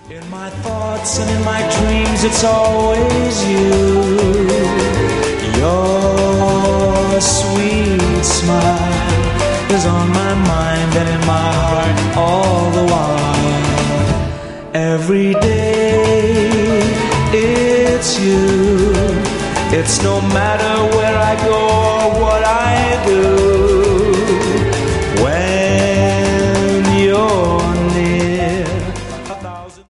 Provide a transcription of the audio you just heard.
In my thoughts and in my dreams, it's always you. Your sweet smile is on my mind and in my heart all the while. Every day it's you. It's no matter